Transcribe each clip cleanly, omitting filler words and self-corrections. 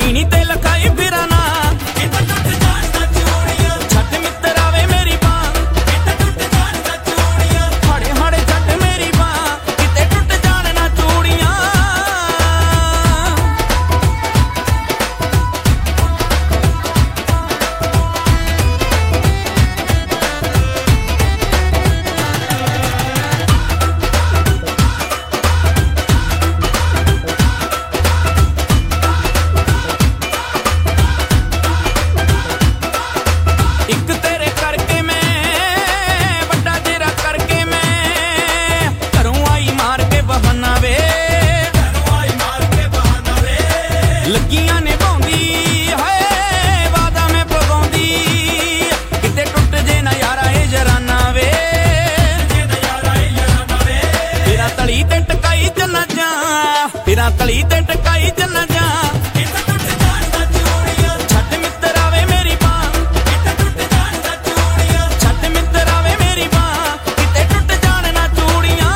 ਪੀਣੀ ਤੇ ਲਖਾਈ ਫਿਰਾਂ ਨਾ ਕਿਤੇ ਟੁੱਟ ਜਾਣ ਨਾ ਚੂੜੀਆਂ ਛੱਡ ਮਿੱਤਰ ਆਵੇ ਮੇਰੀ ਬਾਂਹ ਕਿਤੇ ਟੁੱਟ ਜਾਣ ਨਾ ਚੂੜੀਆਂ ਹਾੜੇ ਹਾੜੇ ਛੱਡ ਮੇਰੀ ਬਾਂਹ ਕਿਤੇ ਟੁੱਟ ਜਾਣ ਨਾ ਚੂੜੀਆਂ ਇੱਕ ਤੇਰੇ ਕਰਕੇ ਮੈਂ ਵੱਡਾ ਤੇਰਾ ਕਰਕੇ ਮੈਂ ਘਰੋਂ ਆਈ ਮਾਰ ਕੇ ਬਹਾਨਾ ਵੇ ਲੱਗੀਆਂ ਨੇ ਭਾਉਂਦੀ ਹਾਏ ਵਾਦਾ ਮੈਂ ਪਵਾਉਂਦੀ ਕਿਤੇ ਟੁੱਟ ਜੇ ਨਾ ਯਾਰਾ ਇਹ ਜਰਾਨਾ ਵੇ ਤੇਰਾ ਤਲੀ ਤੇ ਟਕਾਈ ਚੱਲਾਂ ਜਾ ਤੇਰਾ ਤਲੀ ਤੇ ਟਕਾਈ ਚੱਲਾਂ ਜਾ ਕਿਤੇ ਟੁੱਟ ਜਾਣ ਨਾ ਚੂੜੀਆਂ ਛੱਡ ਮਿੱਤਰ ਆਵੇ ਮੇਰੀ ਬਾਂਹ ਕਿਤੇ ਟੁੱਟ ਜਾਣ ਨਾ ਚੂੜੀਆਂ ਛੱਡ ਮਿੱਤਰ ਆਵੇ ਮੇਰੀ ਬਾਂਹ ਕਿਤੇ ਟੁੱਟ ਜਾਣ ਨਾ ਚੂੜੀਆਂ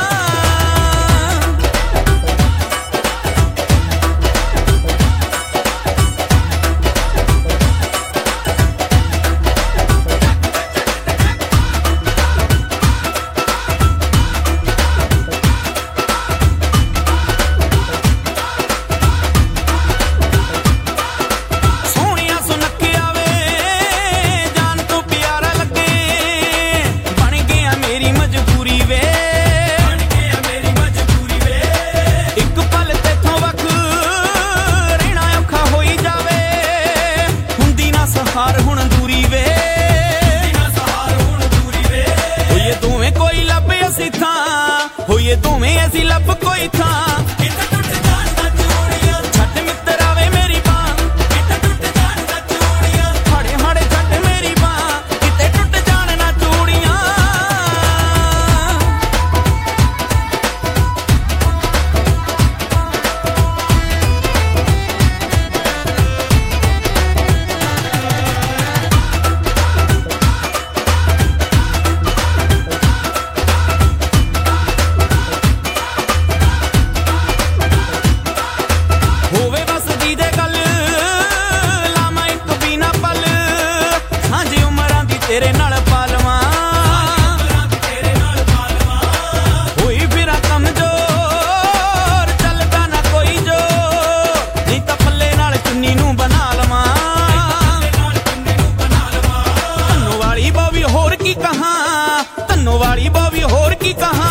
ਸੋਹਣਿਆ ਸੁਨੱਖਿਆ ਵੇ ਜਾਨ ਤੋਂ ਪਿਆਰਾ ਲੱਗੇ ਬਣ ਗਿਆ ਮੇਰੀ ਮਜਬੂਰੀ ਵੇ ਇੱਕ ਪਲ ਤੇਥੋਂ ਵੱਖ ਰਹਿਣਾ ਔਖਾ ਹੋਈ ਜਾਵੇ ਹੁੰਦੀ ਨਾ ਸਹਾਰ ਹੁਣ ਦੂਰੀ ਵੇ ਹੋਈਏ ਦੋਵੇਂ ਕੋਈ ਲੱਭ ਅਸੀਂ ਥਾਂ ਹੋਈਏ ਦੋਵੇਂ ਅਸੀਂ ਲੱਭ ਕੋਈ ਥਾਂ ਕਿਤੇ ਟੁੱਟ ਜਾਣ ਨਾ ਚੂੜੀਆਂ ਛੱਡ ਮਿੱਤਰ ਆਵੇ ਮੇਰੀ ਬਾਂਹ ਕਿਤੇ ਟੁੱਟ ਜਾਣ ਨਾ ਚੂੜੀਆਂ ਹਾੜੇ ਹਾੜੇ ਛੱਡ ਮੇਰੀ ਬਾਂਹ ਕਿਤੇ ਟੁੱਟ ਜਾਣ ਨਾ ਚੂੜੀਆਂ ਹੋਵੇ ਬਸ ਦੀ ਦੇ ਗੱਲ ਲਾਵਾਂ ਇੱਕ ਬਿਨਾ ਪਲ ਸਾਂਝੀ ਉਮਰਾਂ ਦੀ ਤੇਰੇ ਨਾਲ ਪਾਲਵਾਂ ਹੋਈ ਫਿਰਾਂ ਕਮਜ਼ੋਰ ਚੱਲਦਾ ਨਾ ਕੋਈ ਜੋ ਨਹੀਂ ਤਾਂ ਪੱਲੇ ਨਾਲ ਚੁੰਨੀ ਨੂੰ ਬਣਾ ਲਵਾਂ ਧੰਨੋ ਵਾਲੀ ਬਾਵੀ ਹੋਰ ਕੀ ਕਹਾਂ ਧੰਨੋ ਵਾਲੀ ਬਾਵੀ ਹੋਰ ਕੀ ਕਹਾਂ